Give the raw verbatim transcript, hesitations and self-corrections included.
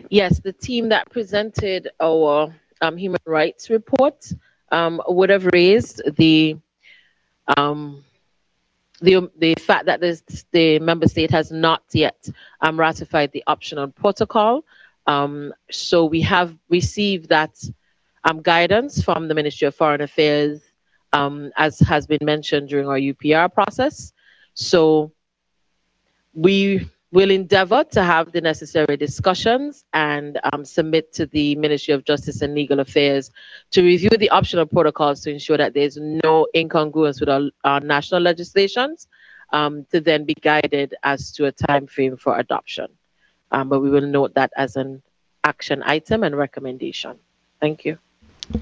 Yes, the team that presented our um, human rights report um, would have raised the um, the the fact that this, the member state has not yet um, ratified the optional protocol. Um, so we have received that um, guidance from the Ministry of Foreign Affairs, um, as has been mentioned during our U P R process. So we will endeavor to have the necessary discussions and um, submit to the Ministry of Justice and Legal Affairs to review the optional protocols to ensure that there's no incongruence with our, our national legislations, um, to then be guided as to a time frame for adoption. Um, but we will note that as an action item and recommendation. Thank you.